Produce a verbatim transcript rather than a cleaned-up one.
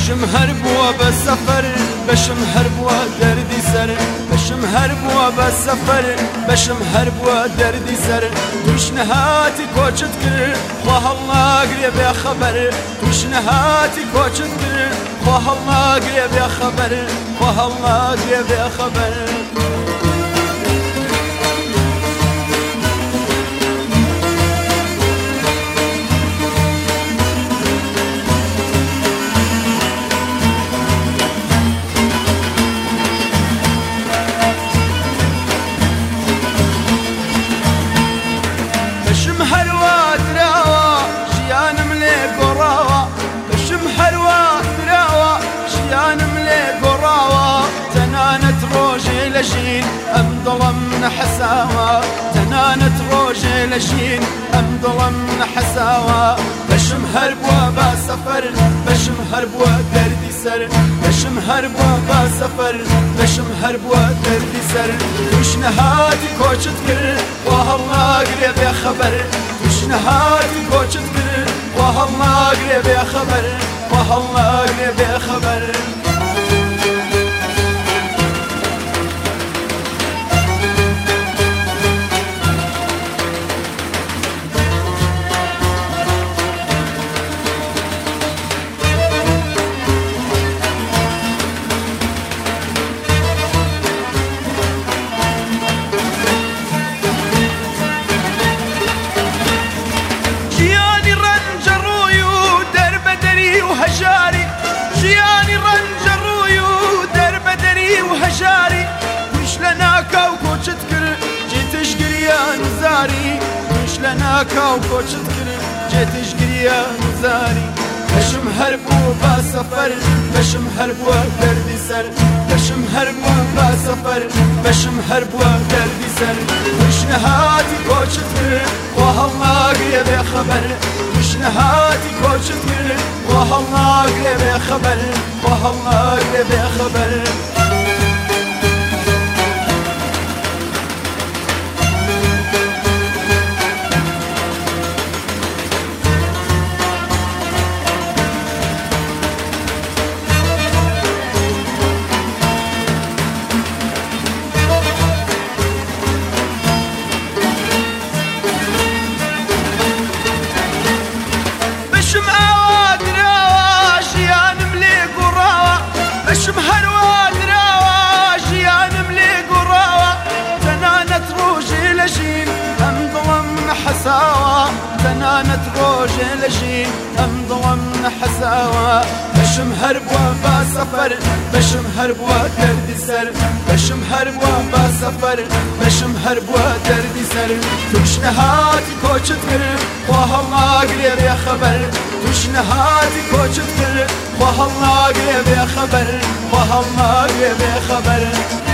بشم هربوا بالسفر بشم هربوا دردي سر بشم هربوا بالسفر بشم هربوا دردي سر توش نهاتي كوچت كر خواه الله قريب يا خبر توش نهاتي كوچت كر خواه الله قريب يا خبر خواه الله قريب يا خبر بشم هروا دراوا شيانم لي قراوا بشم هروا دراوا شيانم لي قراوا تنانت روجي لشين ام ظلمنا حساوا تنانت روجي لشين ام ظلمنا حساوا بشم هربوا بسفر بشم هربوا دردي سر بشم هربوا بسفر بشم هربوا دردي سر وش نهاتي كوچت كر واه الله قريب يا خبر وش نهاتي كوچت كر واه الله قريب يا خبر واه الله قريب يا خبر وهجاري جياني رنجروي ودرب دري وهجاري وش لنا كوكو تذكر جيت شقريا نزاري وش لنا كوكو تذكر جيت شقريا نزاري بشم هربو بسفر بشم هربو دردي سر بشم هربو بسفر بشم هربو دردي سر وش نهاتي كوچت كر واه الله قريب يا خبر وش نهاتي كوچت كر واه الله قريب يا خبر واه الله قريب يا خبر بشم اواد روا جيان ملي قراوا بشم هروا دراوا جيان ملي قراوا تنانت روجي لجين ام ظلمنا حساوا تنانت روجي لجين ام ظلمنا حساوا بشم هربوا بسفر بشم هربوا دردي سر بشم هربوا بسفر بشم هربوا دردي سر توش نهاتي كوچت كر واه الله قريب يا خبر توش نهاتي كوچت كر واه الله قريب يا خبر واه الله قريب يا خبر